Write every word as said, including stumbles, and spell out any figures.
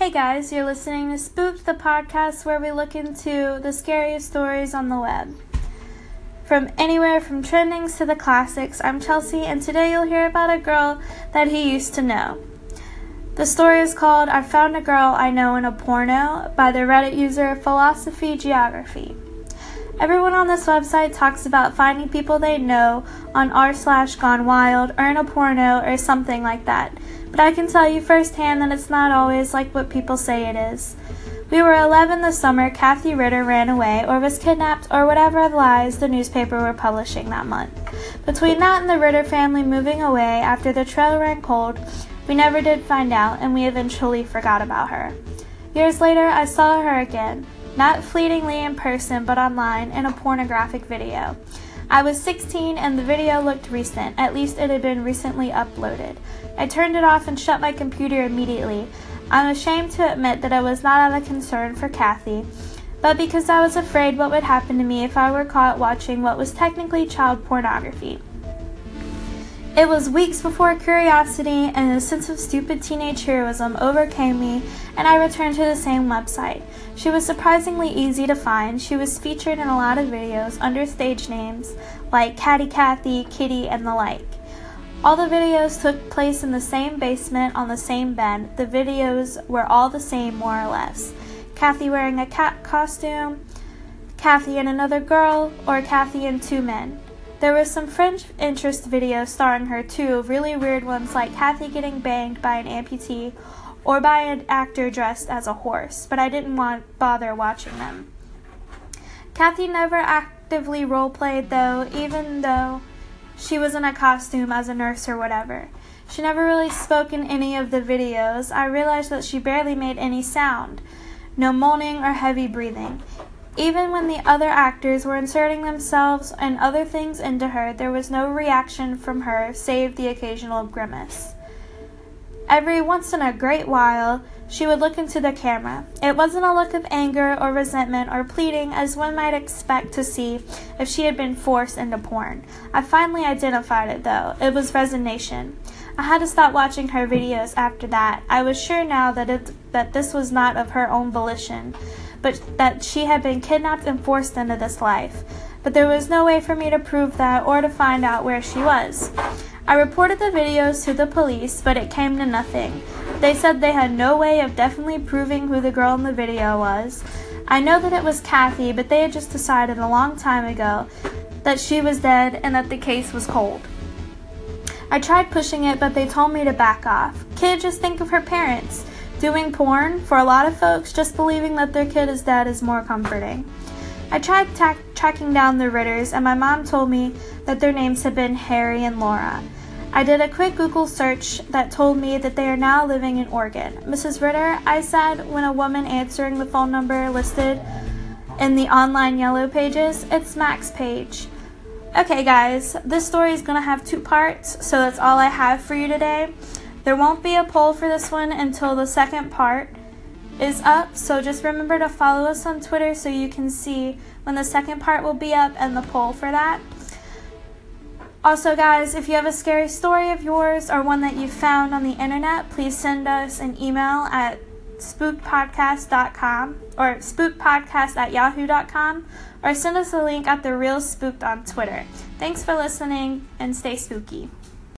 Hey guys, you're listening to Spooked, the podcast where we look into the scariest stories on the web. From anywhere from trendings to the classics, I'm Chelsea, and today you'll hear about a girl that he used to know. The story is called I Found a Girl I Know in a Porno by the Reddit user Philosophy Geography. Everyone on this website talks about finding people they know on r slash gone wild or in a porno or something like that. But I can tell you firsthand that it's not always like what people say it is. We were eleven this summer. Kathy Ritter ran away or was kidnapped or whatever lies the newspaper were publishing that month. Between that and the Ritter family moving away after the trail ran cold, we never did find out, and we eventually forgot about her. Years later, I saw her again, not fleetingly in person but online in a pornographic video. I was sixteen and the video looked recent, at least it had been recently uploaded. I turned it off and shut my computer immediately. I'm ashamed to admit that it was not out of concern for Kathy, but because I was afraid what would happen to me if I were caught watching what was technically child pornography. It was weeks before curiosity and a sense of stupid teenage heroism overcame me, and I returned to the same website. She was surprisingly easy to find. She was featured in a lot of videos under stage names like Catty Kathy, Kitty, and the like. All the videos took place in the same basement on the same bed. The videos were all the same, more or less. Kathy wearing a cat costume, Kathy and another girl, or Kathy and two men. There were some French interest videos starring her too, really weird ones like Kathy getting banged by an amputee or by an actor dressed as a horse, but I didn't want bother watching them. Kathy never actively role-played though, even though she was in a costume as a nurse or whatever. She never really spoke in any of the videos. I realized that she barely made any sound, no moaning or heavy breathing. Even when the other actors were inserting themselves and other things into her, there was no reaction from her save the occasional grimace. Every once in a great while, she would look into the camera. It wasn't a look of anger or resentment or pleading as one might expect to see if she had been forced into porn. I finally identified it though. It was resignation. I had to stop watching her videos after that. I was sure now that it, that this was not of her own volition, but that she had been kidnapped and forced into this life. But there was no way for me to prove that or to find out where she was. I reported the videos to the police, but it came to nothing. They said they had no way of definitely proving who the girl in the video was. I know that it was Kathy, but they had just decided a long time ago that she was dead and that the case was cold. I tried pushing it, but they told me to back off. Kid, just think of her parents. Doing porn, for a lot of folks, just believing that their kid is dead is more comforting. I tried ta- tracking down the Ritters, and my mom told me that their names had been Harry and Laura. I did a quick Google search that told me that they are now living in Oregon. Missus Ritter, I said when a woman answering the phone number listed in the online yellow pages, it's Mac's page. Okay guys, this story is going to have two parts, so that's all I have for you today. There won't be a poll for this one until the second part is up, so just remember to follow us on Twitter so you can see when the second part will be up and the poll for that. Also guys, if you have a scary story of yours or one that you found on the internet, please send us an email at spookedpodcast dot com or spookedpodcast at yahoo dot com or send us a link at The Real Spooked on Twitter. Thanks for listening and stay spooky.